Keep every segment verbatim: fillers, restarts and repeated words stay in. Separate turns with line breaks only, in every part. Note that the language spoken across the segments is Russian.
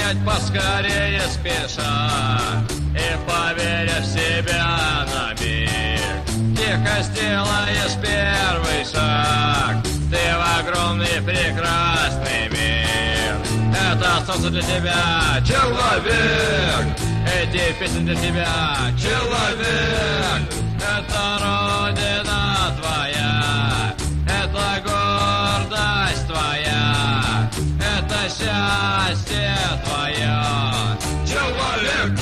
понять поскорее спеша и поверя в себя на миг. Тихо сделаешь первый шаг, ты в огромный прекрасный мир. Это солнце для тебя, человек, эти песни для тебя, человек. Это родина твоя, это гордость твоя, это счастье твое, человек.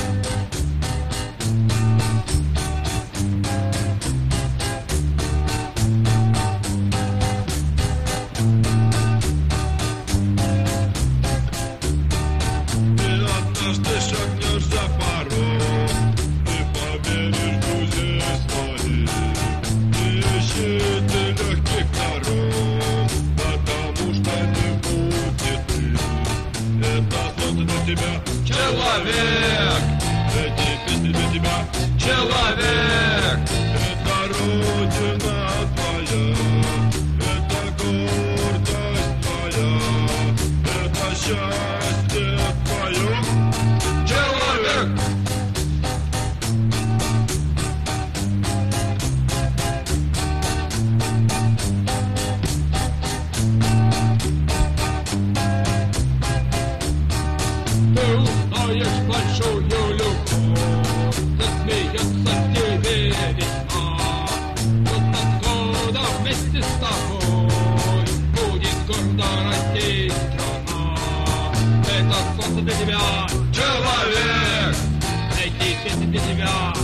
Ты шагнешь за порог, ты поверишь в друзей своих, не ищи ты легких дорог, потому что не будет ты. Это солнце для тебя,
Человек,
эти песни для тебя,
человек,
это родина твоя, это гордость твоя, это счастье твое.
человек. Ты узнаешь большую любовь, засмеется тебе весна. Вот над годом вместе с тобой будет гордо расти страна. Это солнце для тебя, человек, эти песни для тебя,